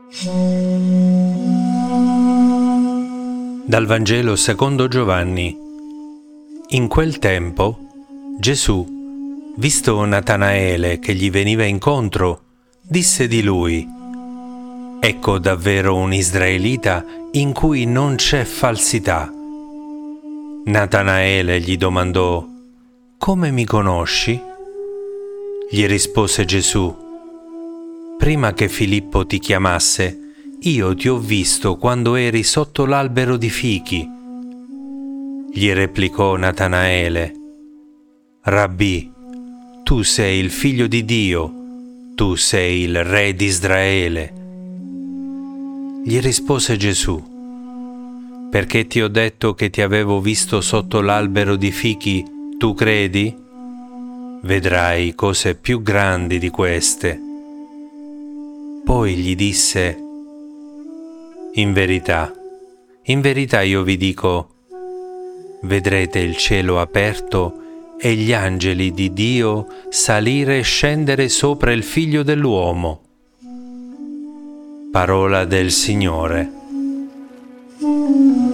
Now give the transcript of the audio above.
Dal Vangelo secondo Giovanni. In quel tempo Gesù, visto Natanaele che gli veniva incontro, disse di lui: «Ecco davvero un israelita in cui non c'è falsità». Natanaele gli domandò: «Come mi conosci?» Gli rispose Gesù: «Prima che Filippo ti chiamasse, io ti ho visto quando eri sotto l'albero di fichi». Gli replicò Natanaele: «Rabbì, tu sei il figlio di Dio, tu sei il re di Israele». Gli rispose Gesù: «Perché ti ho detto che ti avevo visto sotto l'albero di fichi, tu credi? Vedrai cose più grandi di queste». Poi gli disse: in verità io vi dico, vedrete il cielo aperto e gli angeli di Dio salire e scendere sopra il Figlio dell'uomo». Parola del Signore.